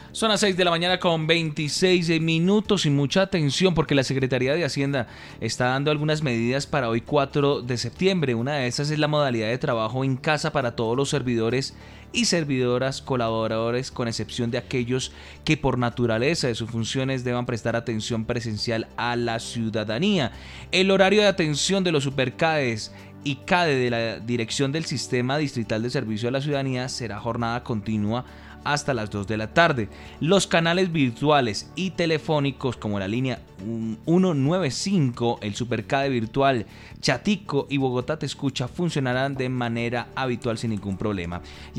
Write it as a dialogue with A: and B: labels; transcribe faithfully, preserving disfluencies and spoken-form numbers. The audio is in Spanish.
A: Son las seis de la mañana con veintiséis minutos y mucha atención porque la Secretaría de Hacienda está dando algunas medidas para hoy cuatro de septiembre. Una de esas es la modalidad de trabajo en casa para todos los servidores y servidoras colaboradores, con excepción de aquellos que por naturaleza de sus funciones deban prestar atención presencial a la ciudadanía. El horario de atención de los supercades y CADE de la Dirección del Sistema Distrital de Servicio a la Ciudadanía será jornada continua hasta las dos de la tarde. Los canales virtuales y telefónicos como la línea ciento noventa y cinco, el Supercade virtual, Chatico y Bogotá Te Escucha funcionarán de manera habitual sin ningún problema.